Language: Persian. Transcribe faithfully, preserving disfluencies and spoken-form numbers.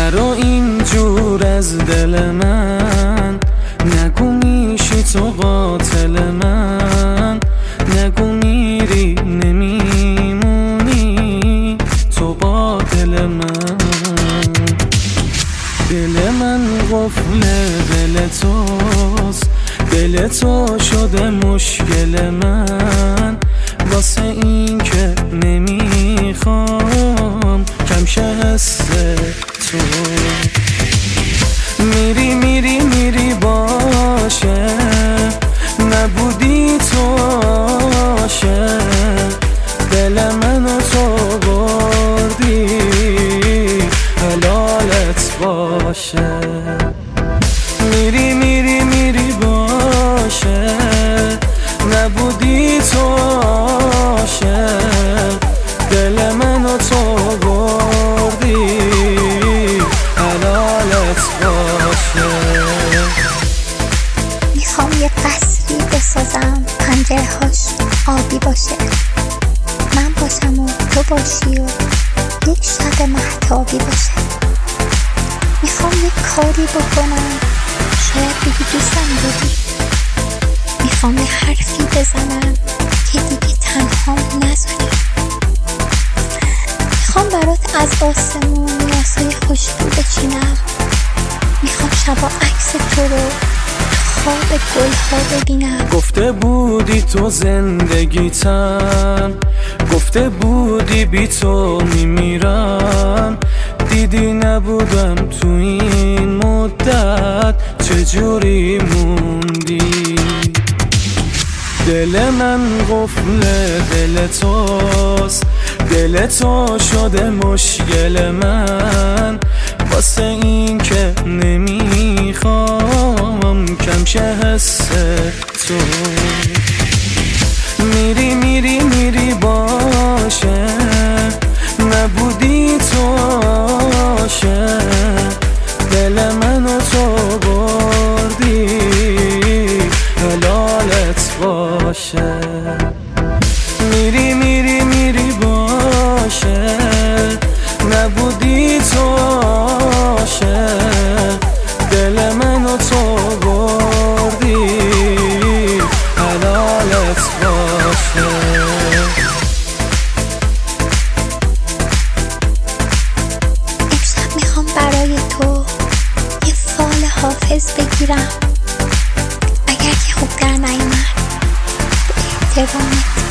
نرو اینجور از دل من، نگو میشی تو قاتل من، نگو میری نمیمونی تو با دل من. دل من قفل دل توست، دل تو شده مشکل من، واسه این که نمیخوام کم شه حس تو. میری میری میری باشه، نبودی تو باشه، دل منو تو بردی حلالت باشه. میری میری میری باشه، نبودی تو باشه، دل منو تو بردی حلالت باشه. میخوام یه قصری بسازم پنجره هاش آبی باشه، من باشم و تو باشی و یک شب مهتابی باشه. میخوام یه کاری بکنم شاید بگی دوستم بودی، میخوام یه حرفی بزنم که دیگه تنهام نذاری. میخوام برات از آسمون نیازهای خوشبو بچینم، میخوام شبا عکس تو رو خواب گلها ببینم. گفته بودی تو زندگیتم، گفته بودی بی تو میمیرم، دیدی نبودم تو این مدت چجوری موندی. دل من قفل دل توست، دل تو شده مشکل من، واسه این که نمیخوام کم شه حس تو. میری میری میری باشه، نبودی تو باشه، دل منو تو بردی حلالت باشه. میری میری میری باشه، نبودی تو باشه، دل منو تو بردی حلالت باشه. امشب میخوام برای تو یه فال حافظ بگیرم، اگر که خوب در نیومد تو احترامت